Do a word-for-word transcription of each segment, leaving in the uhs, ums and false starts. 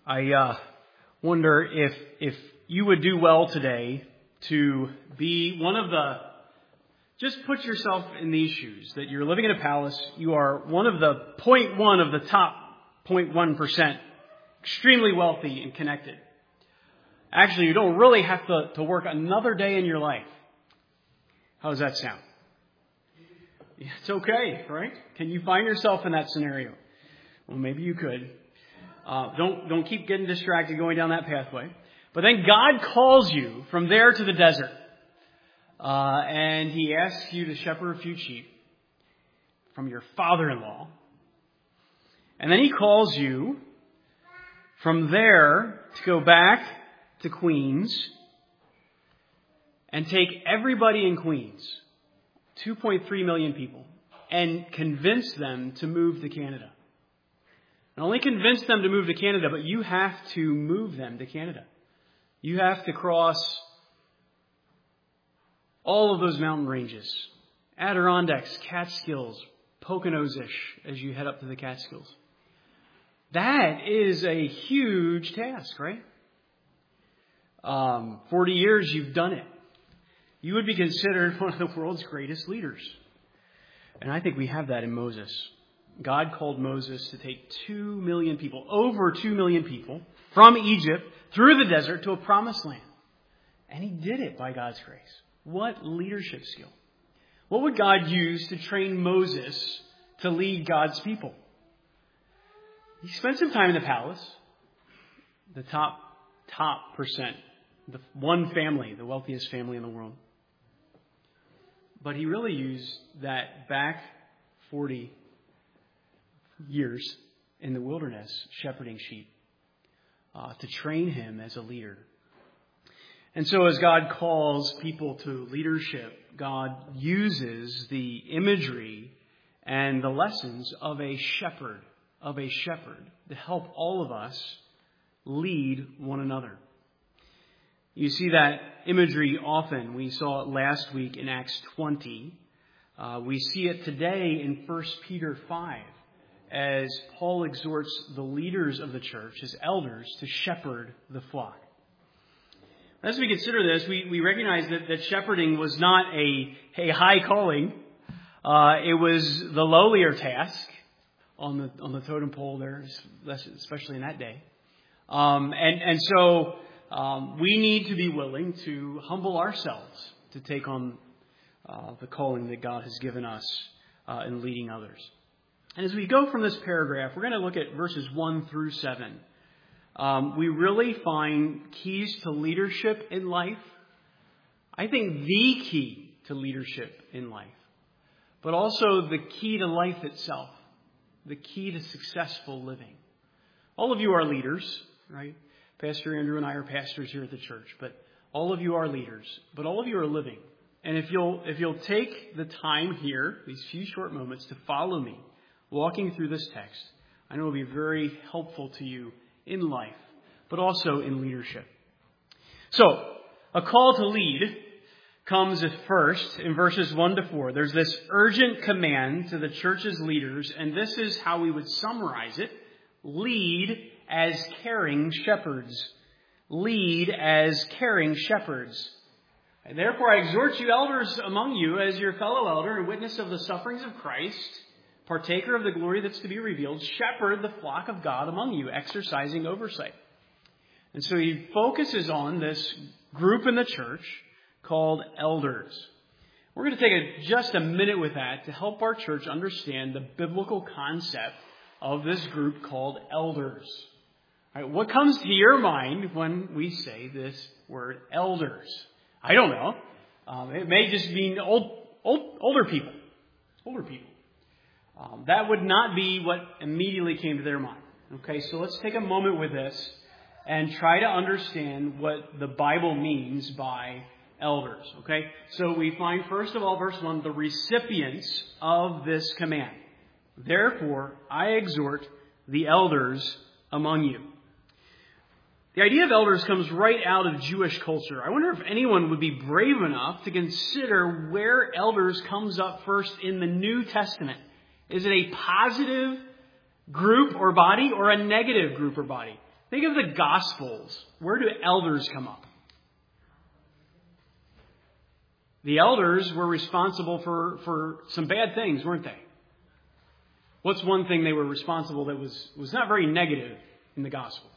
I uh, wonder if if you would do well today to be one of the, just put yourself in these shoes, that you're living in a palace, you are one of the zero point one of the top zero point one percent, extremely wealthy and connected. Actually, you don't really have to, to work another day in your life. How does that sound? It's okay, right? Can you find yourself in that scenario? Well, maybe you could. Uh, don't don't keep getting distracted going down that pathway. But then God calls you from there to the desert. Uh, and He asks you to shepherd a few sheep from your father-in-law. And then He calls you from there to go back to Queens and take everybody in Queens, two point three million people, and convince them to move to Canada. Not only convince them to move to Canada, but you have to move them to Canada. You have to cross all of those mountain ranges. Adirondacks, Catskills, Poconos-ish as you head up to the Catskills. That is a huge task, right? Um, forty years you've done it. You would be considered one of the world's greatest leaders. And I think we have that in Moses. God called Moses to take two million people, over two million people, from Egypt through the desert to a promised land. And He did it by God's grace. What leadership skill. What would God use to train Moses to lead God's people? He spent some time in the palace, the top, top percent, the one family, the wealthiest family in the world. But He really used that back forty years in the wilderness shepherding sheep uh, to train him as a leader. And so as God calls people to leadership, God uses the imagery and the lessons of a shepherd, of a shepherd to help all of us lead one another. You see that imagery often. We saw it last week in Acts twenty. Uh, we see it today in First Peter five. As Paul exhorts the leaders of the church, his elders, to shepherd the flock. As we consider this, we, we recognize that, that shepherding was not a, a high calling. Uh, it was the lowlier task on the on the totem pole there, especially in that day. Um, and, and so um, we need to be willing to humble ourselves to take on uh, the calling that God has given us uh, in leading others. And as we go from this paragraph, we're going to look at verses one through seven. Um, we really find keys to leadership in life. I think the key to leadership in life, but also the key to life itself, the key to successful living. All of you are leaders, right? Pastor Andrew and I are pastors here at the church, but all of you are leaders, but all of you are living. And if you'll if you'll take the time here, these few short moments, to follow me, walking through this text, I know it will be very helpful to you in life, but also in leadership. So, a call to lead comes at first in verses one to four. There's this urgent command to the church's leaders, and this is how we would summarize it. Lead as caring shepherds. Lead as caring shepherds. And therefore I exhort you, elders among you, as your fellow elder and witness of the sufferings of Christ, partaker of the glory that's to be revealed, shepherd the flock of God among you, exercising oversight. And so he focuses on this group in the church called elders. We're going to take a, just a minute with that to help our church understand the biblical concept of this group called elders. All right, what comes to your mind when we say this word elders? I don't know. Um, it may just mean old, old, older people. Older people. Um, that would not be what immediately came to their mind. Okay, so let's take a moment with this and try to understand what the Bible means by elders. Okay, so we find, first of all, verse one, the recipients of this command. Therefore, I exhort the elders among you. The idea of elders comes right out of Jewish culture. I wonder if anyone would be brave enough to consider where elders comes up first in the New Testament. Is it a positive group or body or a negative group or body? Think of the Gospels. Where do elders come up? The elders were responsible for, for some bad things, weren't they? What's one thing they were responsible that was, was not very negative in the Gospels?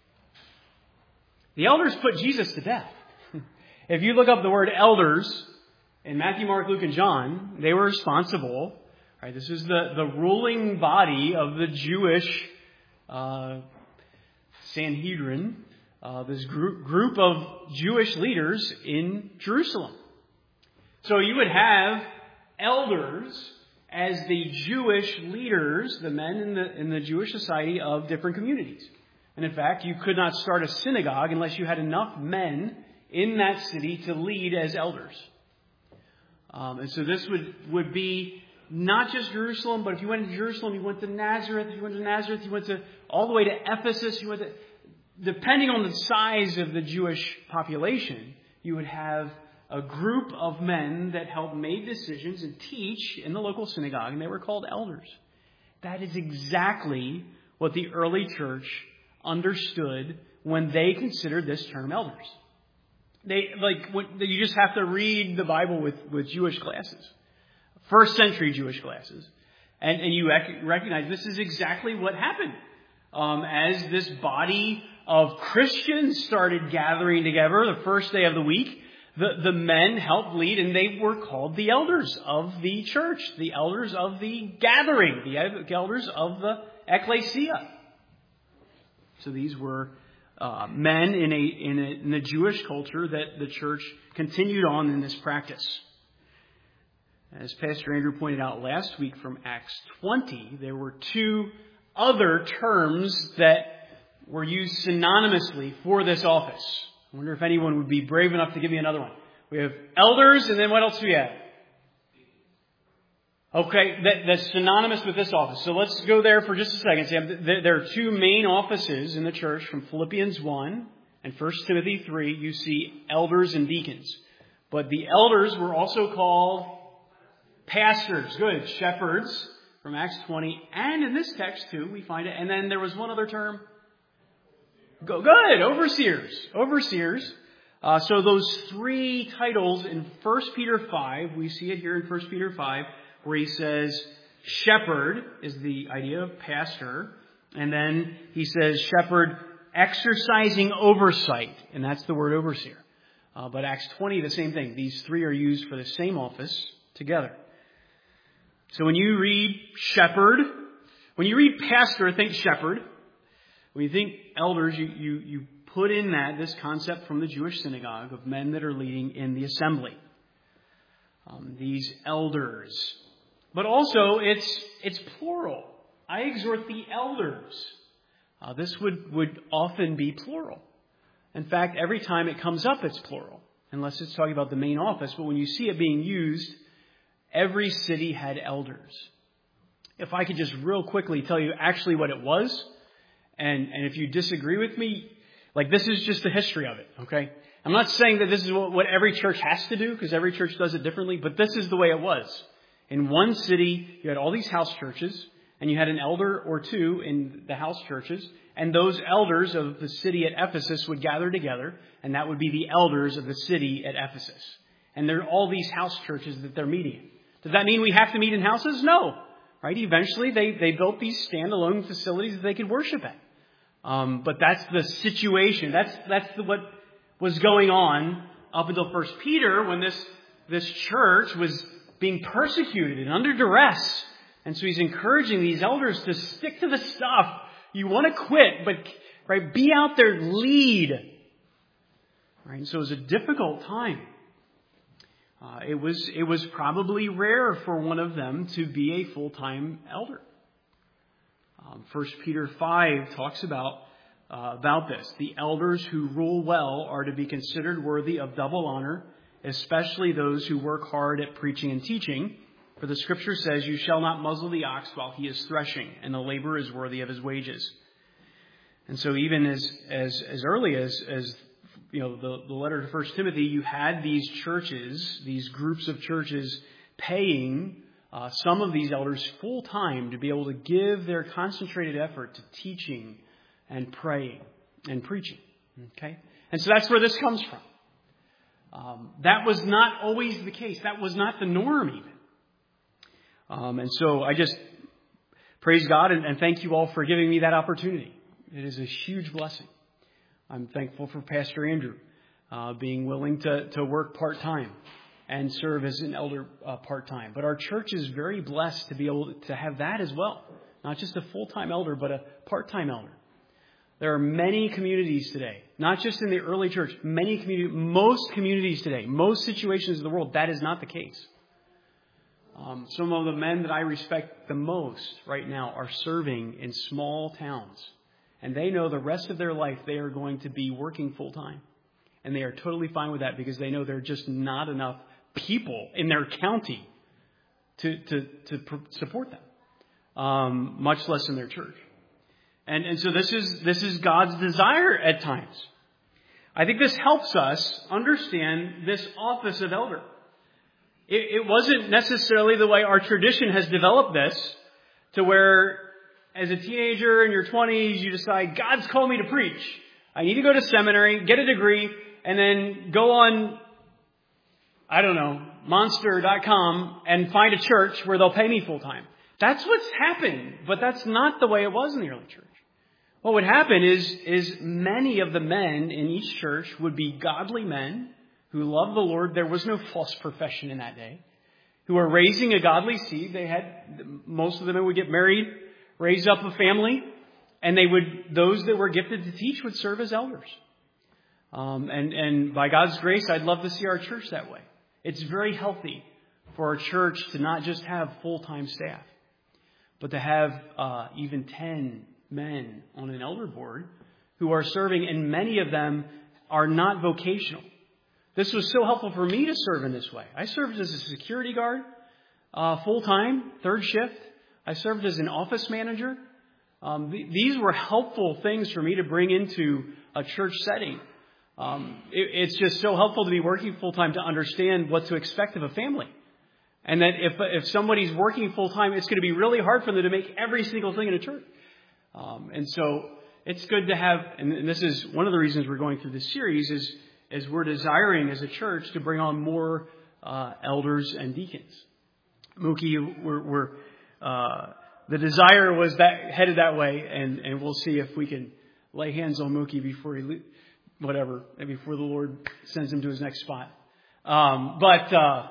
The elders put Jesus to death. If you look up the word elders in Matthew, Mark, Luke, and John, they were responsible. Right? This is the, the ruling body of the Jewish uh, Sanhedrin, uh, this group, group of Jewish leaders in Jerusalem. So you would have elders as the Jewish leaders, the men in the in the Jewish society of different communities. And in fact, you could not start a synagogue unless you had enough men in that city to lead as elders. Um, and so this would, would be not just Jerusalem, but if you went to Jerusalem, you went to Nazareth. If you went to Nazareth, you went to all the way to Ephesus. You went to, depending on the size of the Jewish population, you would have a group of men that helped make decisions and teach in the local synagogue, and they were called elders. That is exactly what the early church understood when they considered this term elders. They like when, you just have to read the Bible with, with Jewish glasses, first century Jewish glasses, and, and you rec- recognize this is exactly what happened um, as this body of Christians started gathering together the first day of the week. The, the men helped lead, and they were called the elders of the church, the elders of the gathering, the elders of the ecclesia. So these were uh, men in a, in a in the Jewish culture that the church continued on in this practice. As Pastor Andrew pointed out last week from Acts twenty, there were two other terms that were used synonymously for this office. I wonder if anyone would be brave enough to give me another one. We have elders, and then what else do we have? Okay, that, that's synonymous with this office. So let's go there for just a second. Sam. There are two main offices in the church from Philippians one and First Timothy three. You see elders and deacons. But the elders were also called pastors. Good. Shepherds from Acts twenty. And in this text, too, we find it. And then there was one other term. Go, good. Overseers. Overseers. Uh, so those three titles in First Peter five, we see it here in First Peter five, where he says shepherd is the idea of pastor. And then he says shepherd exercising oversight. And that's the word overseer. Uh, but Acts twenty, the same thing. These three are used for the same office together. So when you read shepherd, when you read pastor, think shepherd. When you think elders, you, you, you put in that this concept from the Jewish synagogue of men that are leading in the assembly. Um, these elders. But also, it's it's plural. I exhort the elders. Uh, this would, would often be plural. In fact, every time it comes up, it's plural. Unless it's talking about the main office. But when you see it being used, every city had elders. If I could just real quickly tell you actually what it was. And, and if you disagree with me, like this is just the history of it, okay? I'm not saying that this is what, what every church has to do, because every church does it differently, but this is the way it was. In one city, you had all these house churches, and you had an elder or two in the house churches, and those elders of the city at Ephesus would gather together, and that would be the elders of the city at Ephesus. And there are all these house churches that they're meeting in. Does that mean we have to meet in houses? No. Right? Eventually, they, they built these standalone facilities that they could worship at. Um, but that's the situation. That's that's the, what was going on up until First Peter, when this this church was being persecuted and under duress. And so he's encouraging these elders to stick to the stuff. You want to quit, but right, be out there, lead. Right, and so it was a difficult time. Uh, it was it was probably rare for one of them to be a full-time elder. Um, First Peter five talks about uh, about this. The elders who rule well are to be considered worthy of double honor, especially those who work hard at preaching and teaching. For the Scripture says, "You shall not muzzle the ox while he is threshing, and the laborer is worthy of his wages." And so, even as as as early as as you know the, the letter to First Timothy, you had these churches, these groups of churches, paying Uh, some of these elders full time to be able to give their concentrated effort to teaching and praying. and preaching. Okay? And so that's where this comes from. Um, that was not always the case. That was not the norm even. Um, and so I just praise God and, and thank you all for giving me that opportunity. It is a huge blessing. I'm thankful for Pastor Andrew uh, being willing to, to work part-time and serve as an elder uh, part-time. But our church is very blessed to be able to have that as well. Not just a full-time elder, but a part-time elder. There are many communities today, not just in the early church, many community, most communities today, most situations in the world, that is not the case. Um, some of the men that I respect the most right now are serving in small towns. And they know the rest of their life they are going to be working full-time. And they are totally fine with that because they know there are just not enough people in their county to, to, to pr- support them, um, much less in their church. And, and so this is, this is God's desire at times. I think this helps us understand this office of elder. It, it wasn't necessarily the way our tradition has developed this, to where as a teenager in your twenties, you decide, God's called me to preach. I need to go to seminary, get a degree, and then go on, I don't know, monster dot com and find a church where they'll pay me full time. That's what's happened, but that's not the way it was in the early church. What would happen is, is many of the men in each church would be godly men who loved the Lord. There was no false profession in that day. Who were raising a godly seed. They had, most of them would get married, raise up a family, and they would, those that were gifted to teach would serve as elders. Um, and, and by God's grace, I'd love to see our church that way. It's very healthy for our church to not just have full-time staff, but to have uh, even ten men on an elder board who are serving, and many of them are not vocational. This was so helpful for me to serve in this way. I served as a security guard, uh, full-time, third shift. I served as an office manager. Um, th- these were helpful things for me to bring into a church setting. Um, it, it's just so helpful to be working full-time to understand what to expect of a family. And that if if somebody's working full-time, it's going to be really hard for them to make every single thing in a church. Um, and so it's good to have, and this is one of the reasons we're going through this series, is, is we're desiring as a church to bring on more uh, elders and deacons. Mookie, we're... we're Uh, the desire was that headed that way, and, and we'll see if we can lay hands on Mookie before he, whatever, before the Lord sends him to his next spot. Um, but uh,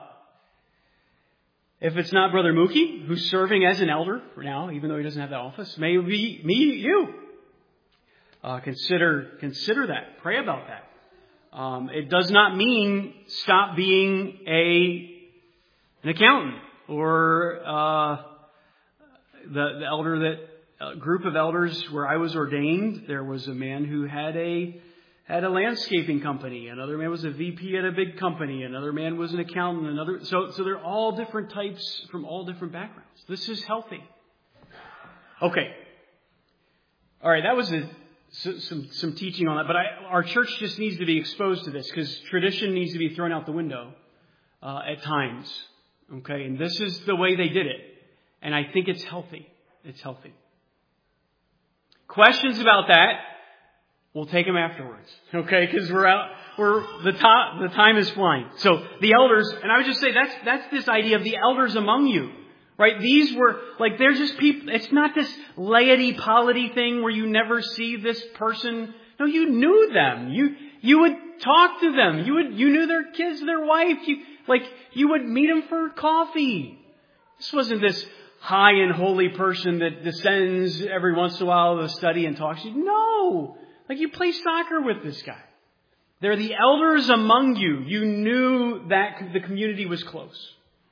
if it's not Brother Mookie, who's serving as an elder for now, even though he doesn't have that office, maybe me, you. Uh, consider consider that. Pray about that. Um, it does not mean stop being a an accountant or uh, the, the elder that uh, group of elders where I was ordained. There was a man who had a had a landscaping company. Another man was a V P at a big company. Another man was an accountant. Another so so they're all different types from all different backgrounds. This is healthy. Okay. All right, that was a, so, some some teaching on that. But I, our church just needs to be exposed to this because tradition needs to be thrown out the window uh, at times. Okay, and this is the way they did it, and I think it's healthy. It's healthy. Questions about that? We'll take them afterwards. Okay, because we're out. We're the top. The time is flying. So the elders, and I would just say that's that's this idea of the elders among you. Right? These were, like, they're just people. It's not this laity polity thing where you never see this person. No, you knew them. You, you would talk to them. You would, you knew their kids, their wife. You, like, you would meet them for coffee. This wasn't this high and holy person that descends every once in a while to the study and talks to you. No. Like, you play soccer with this guy. They're the elders among you. You knew that the community was close.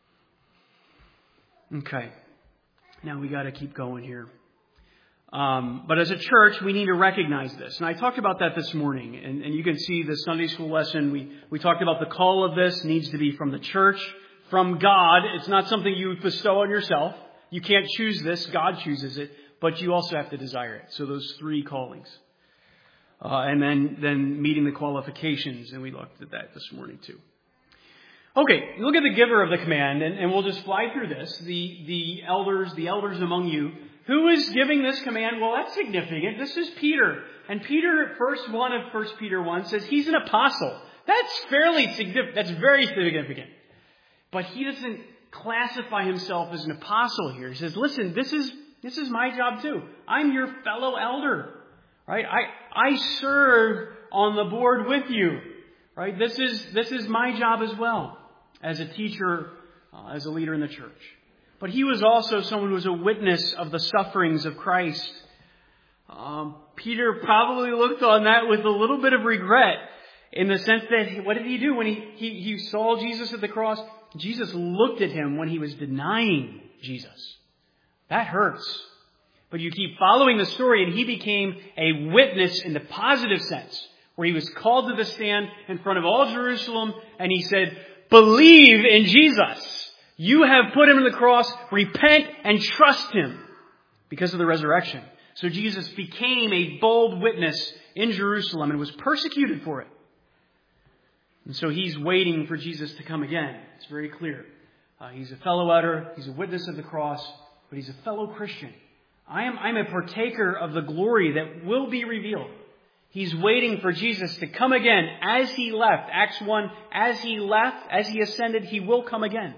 Okay, now we got to keep going here. Um, but as a church, we need to recognize this. And I talked about that this morning. And, and you can see the Sunday school lesson. We, we talked about the call of this needs to be from the church, from God. It's not something you bestow on yourself. You can't choose this. God chooses it. But you also have to desire it. So those three callings. Uh, and then, then meeting the qualifications. And we looked at that this morning too. Okay, look at the giver of the command, and, and we'll just fly through this. The the elders, the elders among you. Who is giving this command? Well, that's significant. This is Peter. And Peter, verse one of First Peter one says he's an apostle. That's fairly significant. That's very significant. But he doesn't classify himself as an apostle here. He says, listen, this is this is my job too. I'm your fellow elder. Right? I I serve on the board with you. Right? This is this is my job as well as a teacher, uh, as a leader in the church. But he was also someone who was a witness of the sufferings of Christ. Um, Peter probably looked on that with a little bit of regret, in the sense that, what did he do when he, he, he saw Jesus at the cross? Jesus looked at him when he was denying Jesus. That hurts. But you keep following the story, and he became a witness in the positive sense, where he was called to the stand in front of all Jerusalem, and he said, believe in Jesus. You have put him on the cross. Repent and trust him because of the resurrection. So Jesus became a bold witness in Jerusalem and was persecuted for it. And so he's waiting for Jesus to come again. It's very clear. Uh, he's a fellow elder. He's a witness of the cross, but he's a fellow Christian. I am, I'm a partaker of the glory that will be revealed. He's waiting for Jesus to come again as he left. Acts one, as he left, as he ascended, he will come again.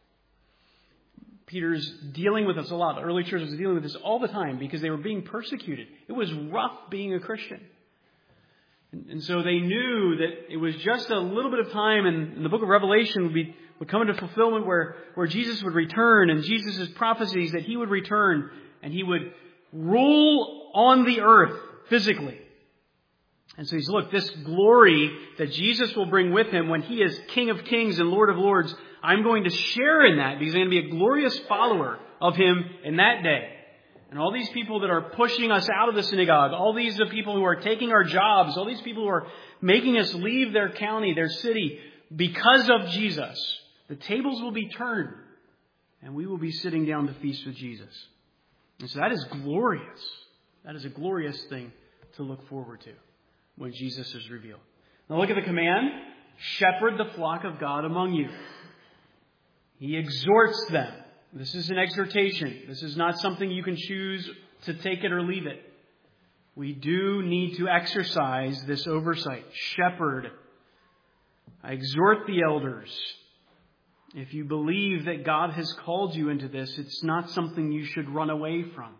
Peter's dealing with this a lot. The early church was dealing with this all the time because they were being persecuted. It was rough being a Christian. And, and so they knew that it was just a little bit of time, and, and the book of Revelation would, be, would come into fulfillment where, where Jesus would return, and Jesus' prophecies that he would return and he would rule on the earth physically. And so he's, look, this glory that Jesus will bring with him when he is King of Kings and Lord of Lords, I'm going to share in that because I'm going to be a glorious follower of him in that day. And all these people that are pushing us out of the synagogue, all these are people who are taking our jobs, all these people who are making us leave their county, their city, because of Jesus, the tables will be turned and we will be sitting down to feast with Jesus. And so that is glorious. That is a glorious thing to look forward to when Jesus is revealed. Now look at the command. Shepherd the flock of God among you. He exhorts them. This is an exhortation. This is not something you can choose to take it or leave it. We do need to exercise this oversight. Shepherd. I exhort the elders. If you believe that God has called you into this, it's not something you should run away from.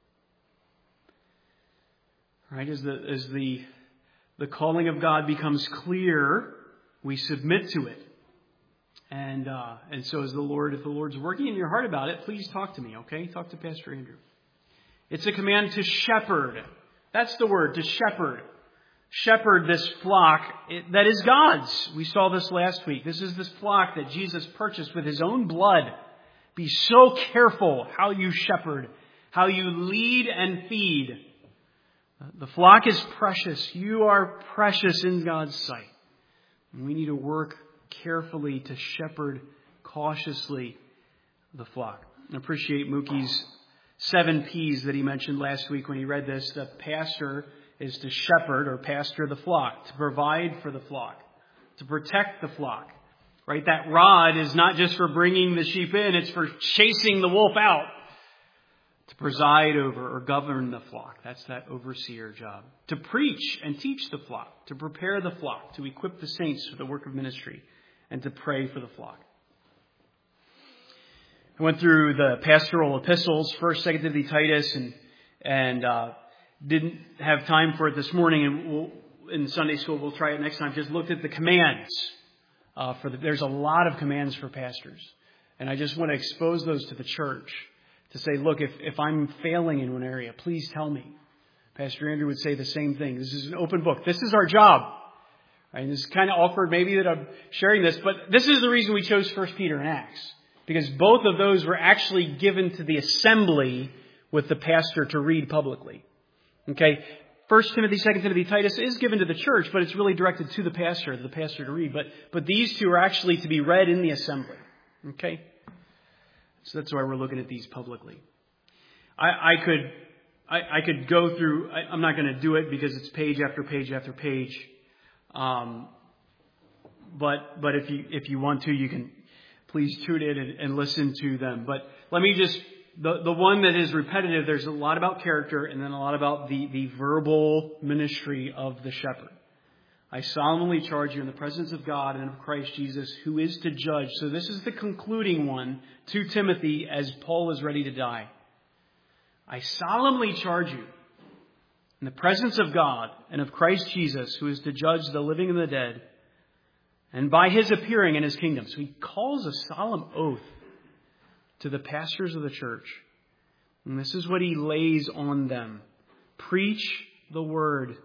Right? As the, as the, the calling of God becomes clear, we submit to it. And uh, and so as the Lord, if the Lord's working in your heart about it, please talk to me, okay? Talk to Pastor Andrew. It's a command to shepherd. That's the word, to shepherd. Shepherd this flock it, that is God's. We saw this last week. This is this flock that Jesus purchased with his own blood. Be so careful how you shepherd, how you lead and feed. The flock is precious. You are precious in God's sight. And we need to work carefully to shepherd cautiously the flock. I appreciate Mookie's seven P's that he mentioned last week when he read this. The pastor is to shepherd or pastor the flock, to provide for the flock, to protect the flock. Right? That rod is not just for bringing the sheep in, it's for chasing the wolf out. To preside over or govern the flock. That's that overseer job. To preach and teach the flock. To prepare the flock. To equip the saints for the work of ministry. And to pray for the flock. I went through the pastoral epistles, first, second Timothy, Titus, and and uh, didn't have time for it this morning. And we'll, in Sunday school, we'll try it next time. Just looked at the commands. Uh, for the, there's a lot of commands for pastors. And I just want to expose those to the church. To say, look, if, if I'm failing in one area, please tell me. Pastor Andrew would say the same thing. This is an open book. This is our job. And it's kind of awkward maybe that I'm sharing this, but this is the reason we chose First Peter and Acts. Because both of those were actually given to the assembly with the pastor to read publicly. Okay, First Timothy, Second Timothy, Titus is given to the church, but it's really directed to the pastor, the pastor to read. But but these two are actually to be read in the assembly. Okay, so that's why we're looking at these publicly. I, I could I, I could go through. I, I'm not going to do it because it's page after page after page. Um, but but if you if you want to, you can please tune in and, and listen to them. But let me just The the one that is repetitive, there's a lot about character and then a lot about the, the verbal ministry of the shepherd. I solemnly charge you in the presence of God and of Christ Jesus, who is to judge. So this is the concluding one to Timothy as Paul is ready to die. I solemnly charge you in the presence of God and of Christ Jesus, who is to judge the living and the dead, and by his appearing in his kingdom. So he calls a solemn oath to the pastors of the church. And this is what he lays on them. Preach the word.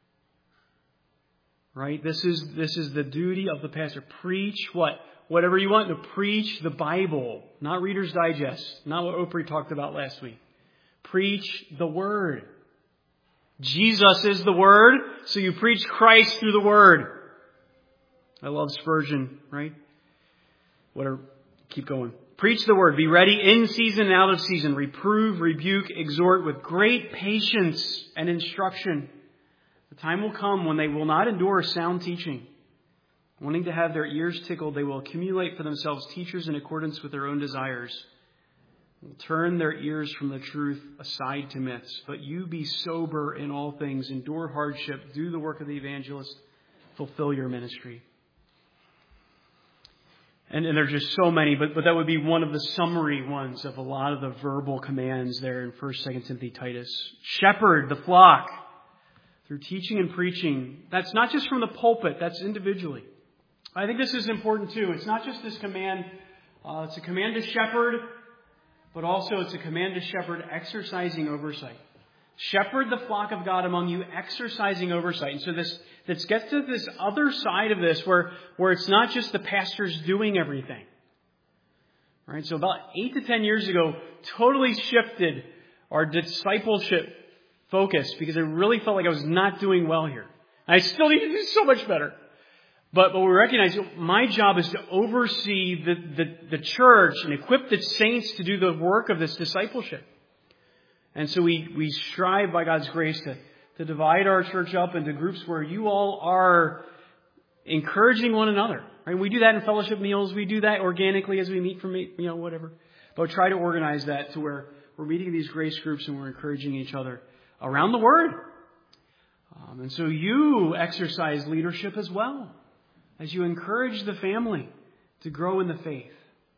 Right? This is, this is the duty of the pastor. Preach what? Whatever you want to preach the Bible. Not Reader's Digest. Not what Opry talked about last week. Preach the word. Jesus is the word, so you preach Christ through the word. I love Spurgeon, right? Whatever. Keep going. Preach the word. Be ready in season and out of season. Reprove, rebuke, exhort with great patience and instruction. The time will come when they will not endure sound teaching. Wanting to have their ears tickled, they will accumulate for themselves teachers in accordance with their own desires. Will turn their ears from the truth aside to myths. But you be sober in all things. Endure hardship. Do the work of the evangelist. Fulfill your ministry. And, and there's just so many, but, but that would be one of the summary ones of a lot of the verbal commands there in First, Second Timothy, Titus. Shepherd the flock through teaching and preaching. That's not just from the pulpit, that's individually. I think this is important too. It's not just this command, uh, it's a command to shepherd, but also it's a command to shepherd exercising oversight. Shepherd the flock of God among you, exercising oversight. And so this, this gets to this other side of this where, where it's not just the pastors doing everything. All right, so about eight to ten years ago, totally shifted our discipleship focus because I really felt like I was not doing well here. And I still need to do so much better. But, but we recognize my job is to oversee the, the, the church and equip the saints to do the work of this discipleship. And so we, we strive by God's grace to, to divide our church up into groups where you all are encouraging one another. Right? We do that in fellowship meals. We do that organically as we meet from, you know, whatever. But try to organize that to where we're meeting in these grace groups and we're encouraging each other around the Word. Um, and so you exercise leadership as well as you encourage the family to grow in the faith.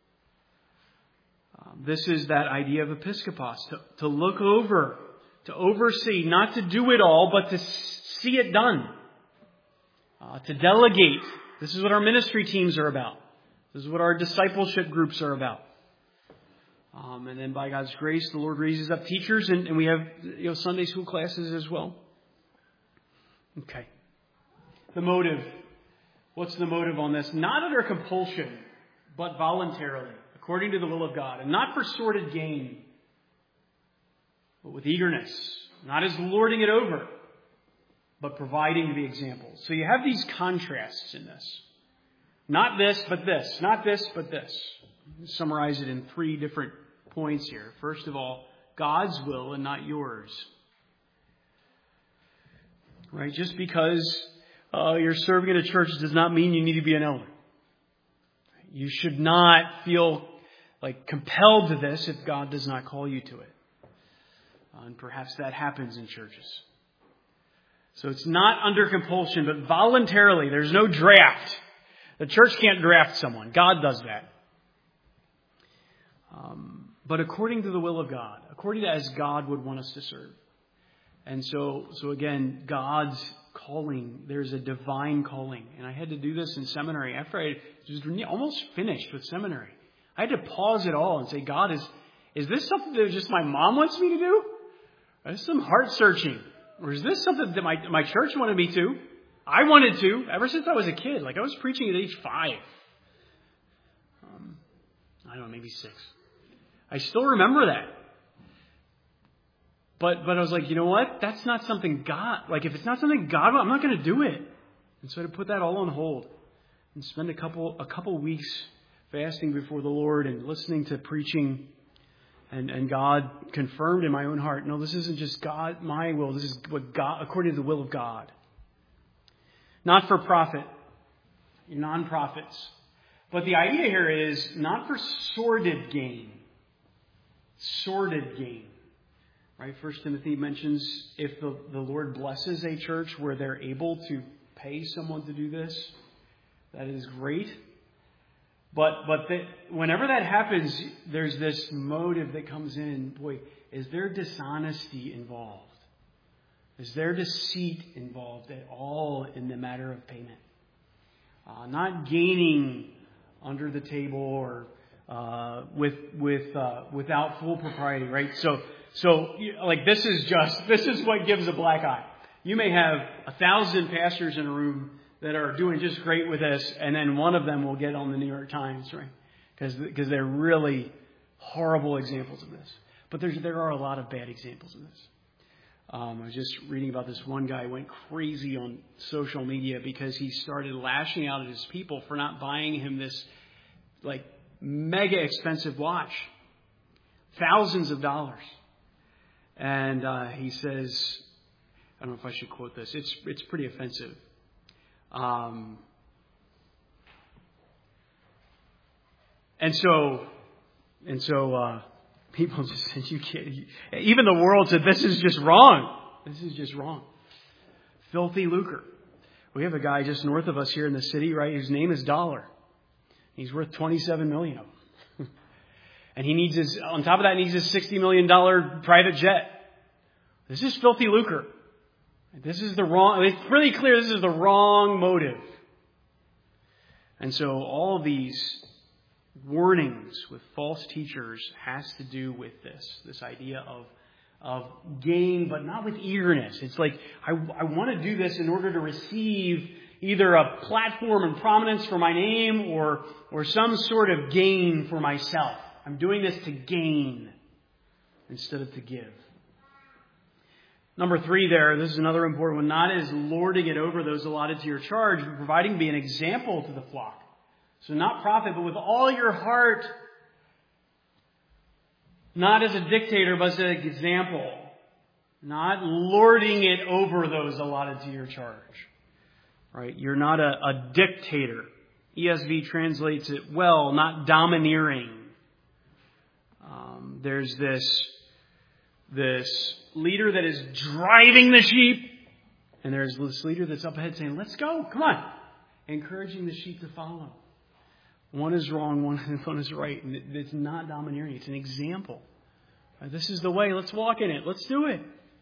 Um, this is that idea of episkopos, to, to look over, to oversee, not to do it all, but to see it done. Uh, to delegate. This is what our ministry teams are about. This is what our discipleship groups are about. Um, and then by God's grace, the Lord raises up teachers, and, and we have you know Sunday school classes as well. Okay. The motive. What's the motive on this? Not under compulsion, but voluntarily, according to the will of God, and not for sordid gain, but with eagerness, not as lording it over, but providing the example. So you have these contrasts in this. Not this, but this. Not this, but this. Summarize it in three different points here. First of all, God's will and not yours. Right? Just because uh, you're serving in a church does not mean you need to be an elder. You should not feel like compelled to this if God does not call you to it. Uh, and perhaps that happens in churches. So it's not under compulsion, but voluntarily. There's no draft. The church can't draft someone. God does that. Um, but according to the will of God, according to as God would want us to serve. And so, so again, God's calling, there's a divine calling. And I had to do this in seminary after I was almost finished with seminary. I had to pause it all and say, God, is, is this something that just my mom wants me to do? Or is this some heart searching? Or is this something that my, my church wanted me to? I wanted to, ever since I was a kid. Like I was preaching at age five. Um, I don't know, maybe six. I still remember that. But but I was like, you know what? That's not something God, like if it's not something God, I'm not going to do it. And so I had to put that all on hold and spend a couple a couple weeks fasting before the Lord and listening to preaching. And, and God confirmed in my own heart, no, this isn't just God, my will. This is what God, according to the will of God. Not for profit, non-profits. But the idea here is not for sordid gain. sordid gain. Right? First Timothy mentions if the, the Lord blesses a church where they're able to pay someone to do this, that is great. But but the, whenever that happens, there's this motive that comes in. Boy, is there dishonesty involved? Is there deceit involved at all in the matter of payment? Uh, not gaining under the table or uh, with with uh, without full propriety, right? So so like this is just this is what gives a black eye. You may have a thousand pastors in a room that are doing just great with this, and then one of them will get on the New York Times, right? Because because they're really horrible examples of this. But there's there are a lot of bad examples of this. Um, I was just reading about this one guy who went crazy on social media because he started lashing out at his people for not buying him this like mega expensive watch, thousands of dollars. And uh, he says, I don't know if I should quote this. It's it's pretty offensive. Um, and so, and so, uh, people just said, you can't, you, even the world said, this is just wrong. This is just wrong. Filthy lucre. We have a guy just north of us here in the city, right? His name is Dollar. He's worth twenty-seven million of them. And he needs his, on top of that, he needs his sixty million dollars private jet. This is filthy lucre. This is the wrong, it's really clear this is the wrong motive. And so all of these warnings with false teachers has to do with this, this idea of, of gain, but not with eagerness. It's like, I, I want to do this in order to receive either a platform and prominence for my name or, or some sort of gain for myself. I'm doing this to gain instead of to give. Number three there, this is another important one, not as lording it over those allotted to your charge, but providing to be an example to the flock. So not profit, but with all your heart, not as a dictator, but as an example. Not lording it over those allotted to your charge. Right? You're not a, a dictator. E S V translates it well, not domineering. Um, there's this, this leader that is driving the sheep. And there's this leader that's up ahead saying, let's go, come on. Encouraging the sheep to follow. One is wrong, one, one is right. And it's not domineering. It's an example. This is the way. Let's walk in it. Let's do it.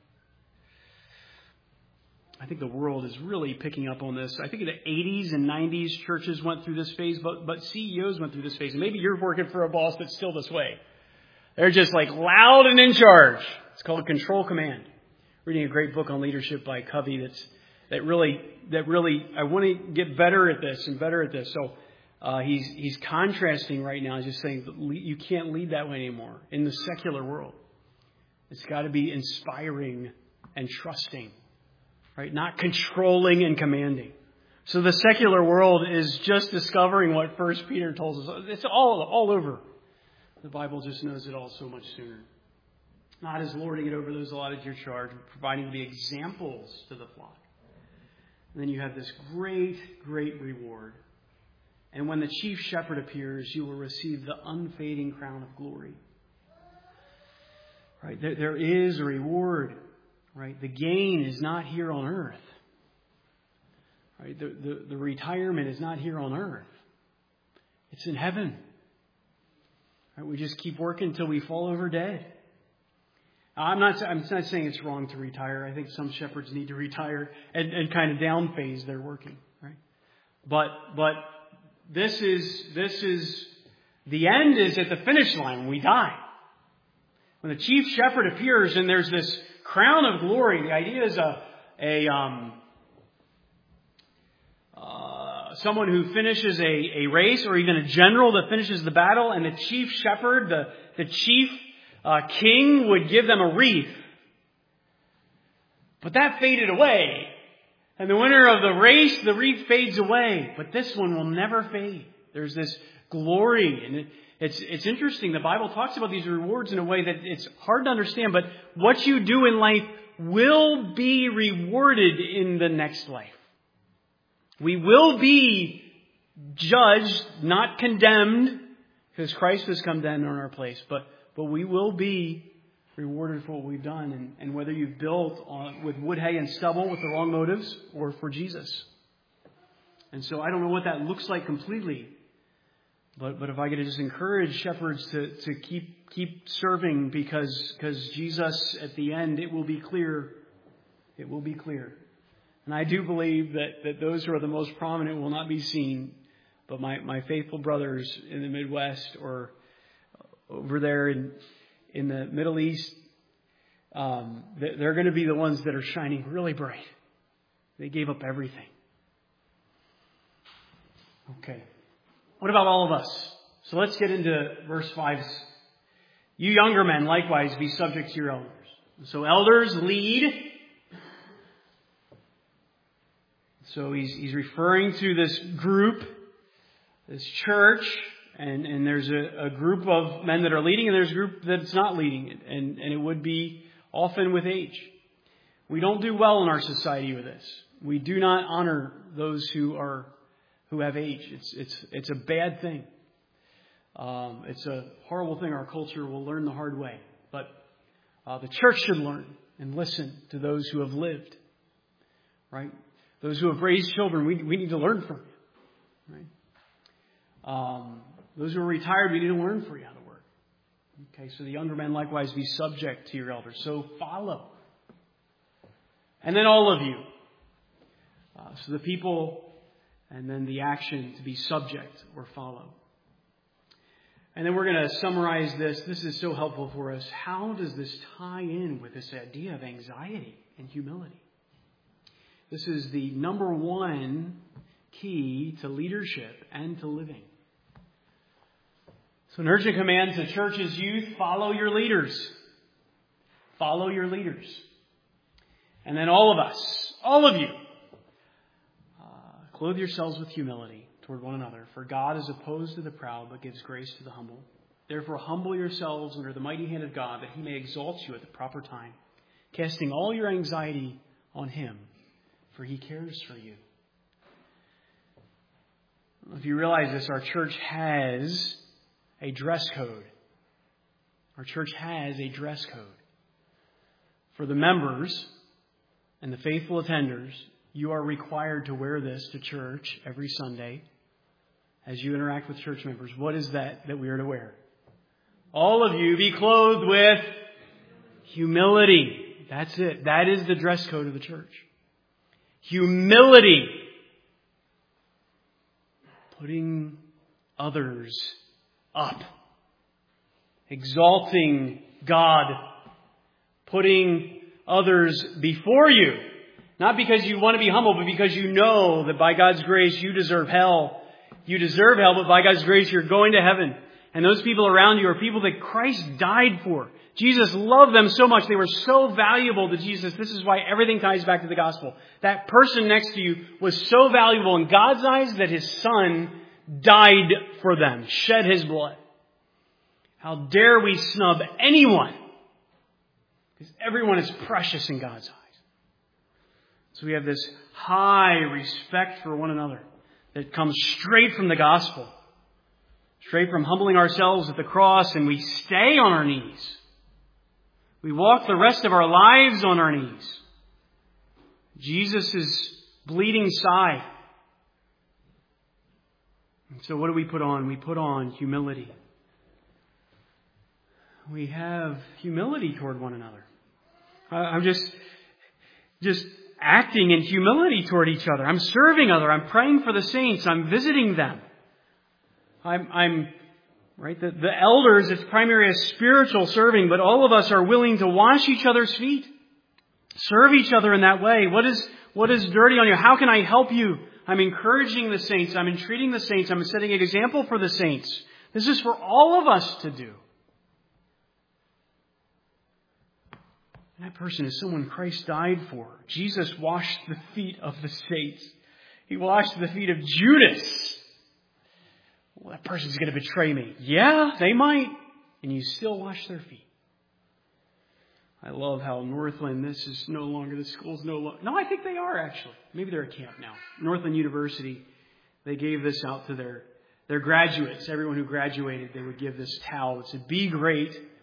I think the world is really picking up on this. I think in the eighties and nineties, churches went through this phase, but, but C E Os went through this phase. And maybe you're working for a boss that's still this way. They're just like loud and in charge. It's called Control Command. Reading a great book on leadership by Covey that's that really that really I want to get better at this and better at this. So uh, he's he's contrasting right now. He's just saying that you can't lead that way anymore in the secular world. It's got to be inspiring and trusting, right? Not controlling and commanding. So the secular world is just discovering what First Peter tells us. It's all all over. The Bible just knows it all so much sooner. Not as lording it over those allotted to your charge, but providing the examples to the flock. And then you have this great, great reward. And when the chief shepherd appears, you will receive the unfading crown of glory. Right? There, there is a reward. Right? The gain is not here on earth. Right? The, the, the retirement is not here on earth. It's in heaven. Right? We just keep working until we fall over dead. I'm not, I'm not saying it's wrong to retire. I think some shepherds need to retire and, and kind of down phase their working. Right? But but this is this is the end is at the finish line when we die. When the chief shepherd appears and there's this crown of glory, the idea is a a um, uh, someone who finishes a, a race or even a general that finishes the battle, and the chief shepherd, the the chief Uh, king would give them a wreath. But that faded away. And the winner of the race, the wreath fades away. But this one will never fade. There's this glory. And it, it's, it's interesting. The Bible talks about these rewards in a way that it's hard to understand. But what you do in life will be rewarded in the next life. We will be judged, not condemned, because Christ has come down in our place. But But but we will be rewarded for what we've done, and, and whether you've built on, with wood, hay, and stubble with the wrong motives or for Jesus. And so I don't know what that looks like completely, but but if I could just encourage shepherds to, to keep keep serving, because because Jesus at the end, it will be clear, it will be clear. And I do believe that, that those who are the most prominent will not be seen, but my, my faithful brothers in the Midwest or over there in in the Middle East, um, they're going to be the ones that are shining really bright. They gave up everything. Okay. What about all of us? So let's get into verse five. You younger men, likewise, be subject to your elders. So elders lead. So he's he's referring to this group, this church, and, and there's a, a group of men that are leading, and there's a group that's not leading, and, and it would be often with age. We don't do well in our society with this. We do not honor those who are who have age. It's it's it's a bad thing. Um, it's a horrible thing. Our culture will learn the hard way, but uh, the church should learn and listen to those who have lived. Right? Those who have raised children, we we need to learn from you. Right? Um, those who are retired, we need to learn from you how to work. Okay, so the younger men likewise be subject to your elders. So follow. And then all of you. Uh, so the people, and then the action to be subject or follow. And then we're going to summarize this. This is so helpful for us. How does this tie in with this idea of anxiety and humility? This is the number one key to leadership and to living. So an urgent command to church's youth, follow your leaders. Follow your leaders. And then all of us, all of you, uh, clothe yourselves with humility toward one another. For God is opposed to the proud, but gives grace to the humble. Therefore humble yourselves under the mighty hand of God, that he may exalt you at the proper time, casting all your anxiety on him, for he cares for you. If you realize this, our church has a dress code. Our church has a dress code. For the members and the faithful attenders, you are required to wear this to church every Sunday as you interact with church members. What is that that we are to wear? All of you be clothed with humility. That's it. That is the dress code of the church. Humility. Putting others up. Exalting God. Putting others before you. Not because you want to be humble, but because you know that by God's grace you deserve hell. You deserve hell, but by God's grace you're going to heaven. And those people around you are people that Christ died for. Jesus loved them so much. They were so valuable to Jesus. This is why everything ties back to the gospel. That person next to you was so valuable in God's eyes that his son died for them, shed his blood. How dare we snub anyone? Because everyone is precious in God's eyes. So we have this high respect for one another that comes straight from the gospel. Straight from humbling ourselves at the cross, and we stay on our knees. We walk the rest of our lives on our knees. Jesus' bleeding side. So what do we put on? We put on humility. We have humility toward one another. I'm just, just acting in humility toward each other. I'm serving others. I'm praying for the saints. I'm visiting them. I'm, I'm right. The, the elders, it's primarily a spiritual serving, but all of us are willing to wash each other's feet, serve each other in that way. What is what is dirty on you? How can I help you? I'm encouraging the saints. I'm entreating the saints. I'm setting an example for the saints. This is for all of us to do. And that person is someone Christ died for. Jesus washed the feet of the saints. He washed the feet of Judas. Well, that person's going to betray me. Yeah, they might. And you still wash their feet. I love how Northland, this is no longer, the school's no longer. No, I think they are actually. Maybe they're a camp now. Northland University, they gave this out to their, their graduates. Everyone who graduated, they would give this towel. It said, be great,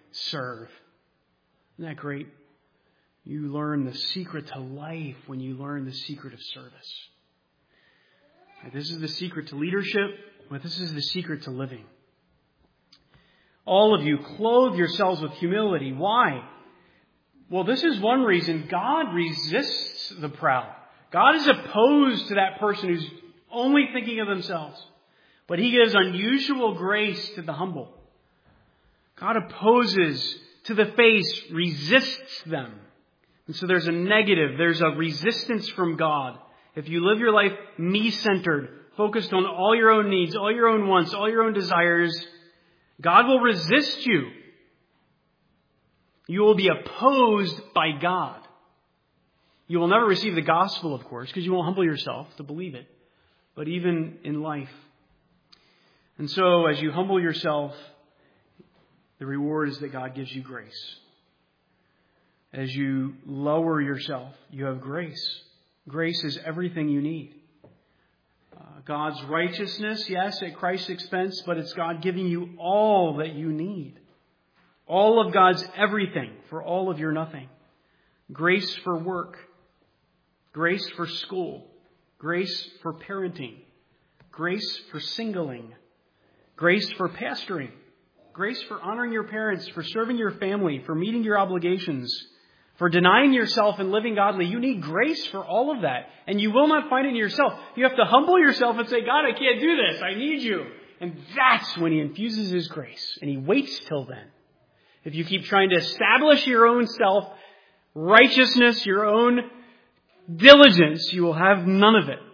serve. Isn't that great? You learn the secret to life when you learn the secret of service. This is the secret to leadership, but this is the secret to living. All of you clothe yourselves with humility. Why? Well, this is one reason. God resists the proud. God is opposed to that person who's only thinking of themselves. But He gives unusual grace to the humble. God opposes to the face, resists them. And so there's a negative, there's a resistance from God. If you live your life me-centered, focused on all your own needs, all your own wants, all your own desires, God will resist you. You will be opposed by God. You will never receive the gospel, of course, because you won't humble yourself to believe it. But even in life. And so as you humble yourself, the reward is that God gives you grace. As you lower yourself, you have grace. Grace is everything you need. Uh, God's righteousness, yes, at Christ's expense, but it's God giving you all that you need. All of God's everything for all of your nothing. Grace for work. Grace for school. Grace for parenting. Grace for singling. Grace for pastoring. Grace for honoring your parents, for serving your family, for meeting your obligations, for denying yourself and living godly. You need grace for all of that. And you will not find it in yourself. You have to humble yourself and say, God, I can't do this. I need you. And that's when He infuses His grace. And He waits till then. If you keep trying to establish your own self-righteousness, your own diligence, you will have none of it.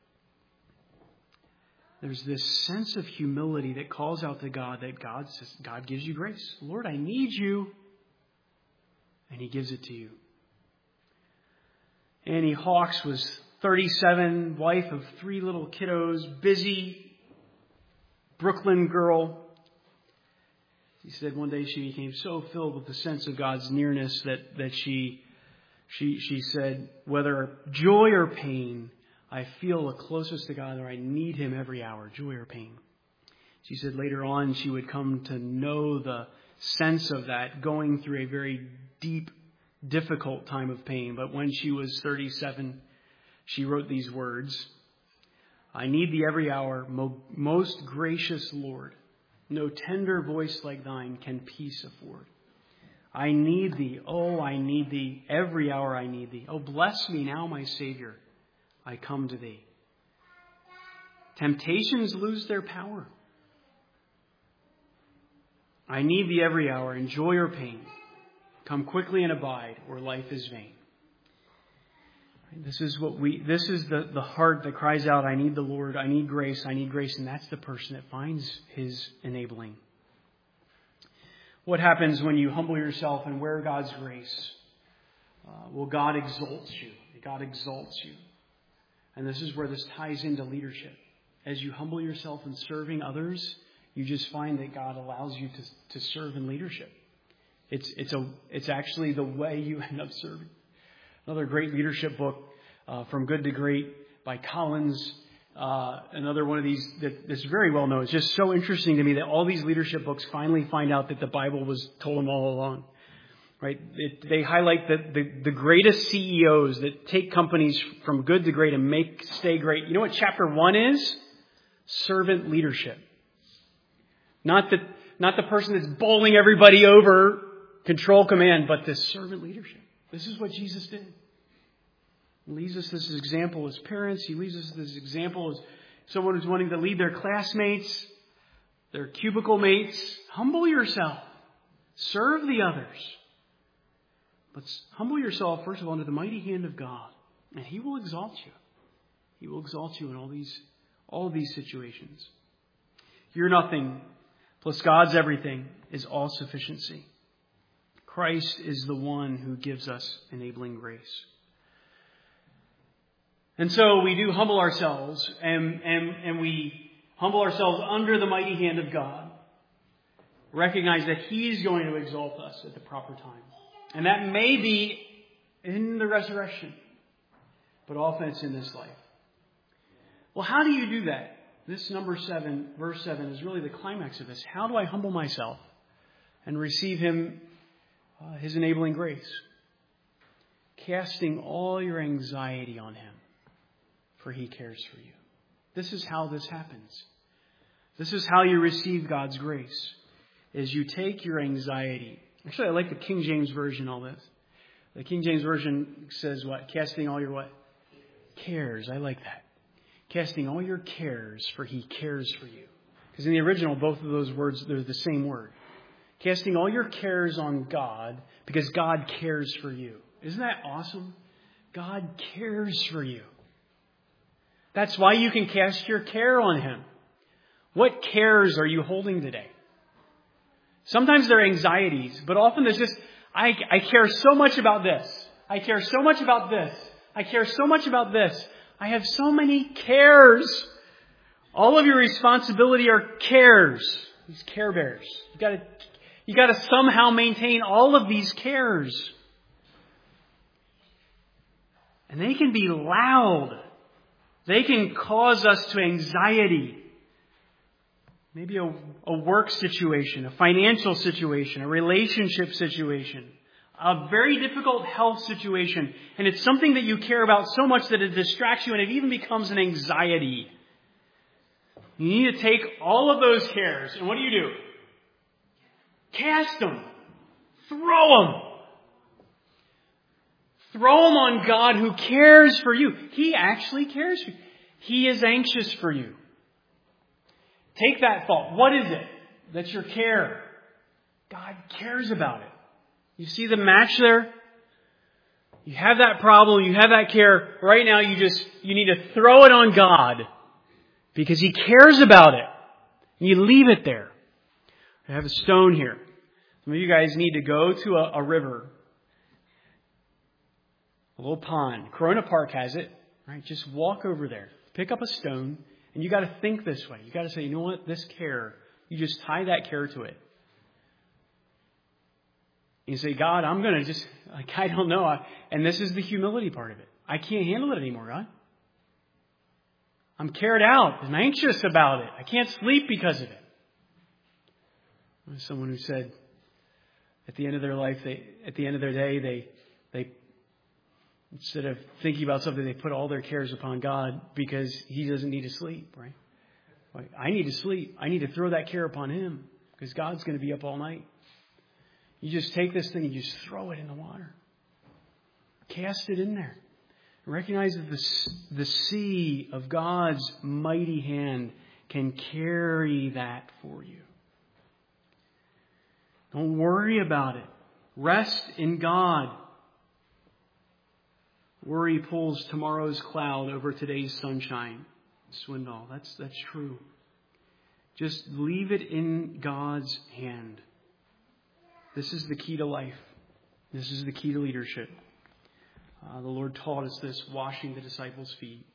There's this sense of humility that calls out to God, that God says, God gives you grace. Lord, I need you. And He gives it to you. Annie Hawks was thirty-seven, wife of three little kiddos, busy Brooklyn girl. She said one day she became so filled with the sense of God's nearness that, that she, she, she said, whether joy or pain, I feel the closest to God, or I need Him every hour, joy or pain. She said later on she would come to know the sense of that, going through a very deep, difficult time of pain. But when she was thirty-seven, she wrote these words, I need Thee every hour, most gracious Lord. No tender voice like Thine can peace afford. I need Thee, oh, I need Thee, every hour I need Thee. Oh, bless me now, my Savior, I come to Thee. Temptations lose their power. I need Thee every hour, in joy or pain. Come quickly and abide, or life is vain. This is what we. This is the, the heart that cries out, I need the Lord, I need grace, I need grace. And that's the person that finds His enabling. What happens when you humble yourself and wear God's grace? Uh, well, God exalts you. God exalts you. And this is where this ties into leadership. As you humble yourself in serving others, you just find that God allows you to, to serve in leadership. It's it's a it's actually the way you end up serving. Another great leadership book, uh, From Good to Great by Collins. Uh, another one of these that is very well known. It's just so interesting to me that all these leadership books finally find out that the Bible was told them all along. Right? It, they highlight the, the, the greatest C E Os that take companies from good to great and make stay great. You know what chapter one is? Servant leadership. Not the, not the person that's bowling everybody over, control command, but the servant leadership. This is what Jesus did. He leaves us this example as parents. He leaves us this example as someone who's wanting to lead their classmates, their cubicle mates. Humble yourself. Serve the others. But humble yourself, first of all, under the mighty hand of God. And He will exalt you. He will exalt you in all these, all of these situations. Your nothing plus God's everything is all sufficiency. Christ is the one who gives us enabling grace. And so we do humble ourselves, and, and, and we humble ourselves under the mighty hand of God. Recognize that He's going to exalt us at the proper time. And that may be in the resurrection, but often it's in this life. Well, how do you do that? This number seven, verse seven, is really the climax of this. How do I humble myself? and receive Him, uh, His enabling grace. Casting all your anxiety on Him, for He cares for you. This is how this happens. This is how you receive God's grace, is you take your anxiety. Actually, I like the King James Version all this. The King James Version says what? Casting all your what? Cares. I like that. Casting all your cares, for He cares for you. Because in the original, both of those words, they're the same word. Casting all your cares on God, because God cares for you. Isn't that awesome? God cares for you. That's why you can cast your care on Him. What cares are you holding today? Sometimes they're anxieties, but often there's just, I, I care so much about this. I care so much about this. I care so much about this. I have so many cares. All of your responsibility are cares. These care bears. You gotta, you gotta somehow maintain all of these cares. And they can be loud. They can cause us to anxiety. Maybe a, a work situation, a financial situation, a relationship situation, a very difficult health situation. And it's something that you care about so much that it distracts you and it even becomes an anxiety. You need to take all of those cares and what do you do? Cast them. Throw them. Throw them on God who cares for you. He actually cares for you. He is anxious for you. Take that thought. What is it? That's your care. God cares about it. You see the match there? You have that problem. You have that care. Right now you just, you need to throw it on God because He cares about it. And you leave it there. I have a stone here. Some of you guys need to go to a, a river. A little pond. Corona Park has it. Right? Just walk over there. Pick up a stone. And you got to think this way. You got to say, you know what? This care. You just tie that care to it. You say, God, I'm going to just, like, I don't know. I, and this is the humility part of it. I can't handle it anymore, God. I'm carried out. I'm anxious about it. I can't sleep because of it. There's someone who said at the end of their life, they, at the end of their day, they, they, instead of thinking about something, they put all their cares upon God because He doesn't need to sleep, right? Like, I need to sleep. I need to throw that care upon Him because God's going to be up all night. You just take this thing and you just throw it in the water. Cast it in there. Recognize that the, the sea of God's mighty hand can carry that for you. Don't worry about it. Rest in God. Worry pulls tomorrow's cloud over today's sunshine. Swindoll, that's that's true. Just leave it in God's hand. This is the key to life. This is the key to leadership. Uh, the Lord taught us this, washing the disciples' feet.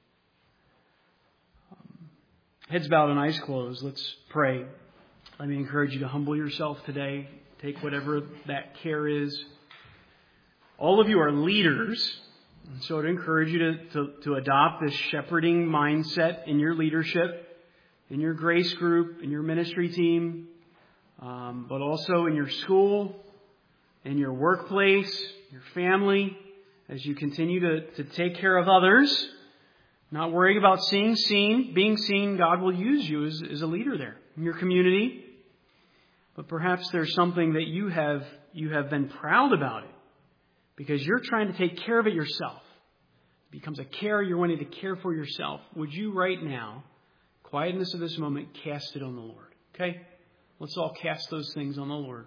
Um, heads bowed and eyes closed. Let's pray. Let me encourage you to humble yourself today. Take whatever that care is. All of you are leaders. And so I'd encourage you to, to, to adopt this shepherding mindset in your leadership, in your grace group, in your ministry team, um, but also in your school, in your workplace, your family, as you continue to, to take care of others, not worrying about seeing seen, being seen. God will use you as, as a leader there in your community. But perhaps there's something that you have you have been proud about it because you're trying to take care of it yourself. It becomes a care you're wanting to care for yourself. Would you right now, quietness of this moment, cast it on the Lord? Okay? Let's all cast those things on the Lord.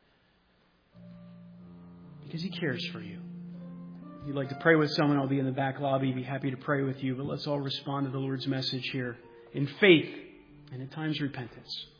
Because He cares for you. If you'd like to pray with someone, I'll be in the back lobby. Be happy to pray with you. But let's all respond to the Lord's message here in faith and at times repentance.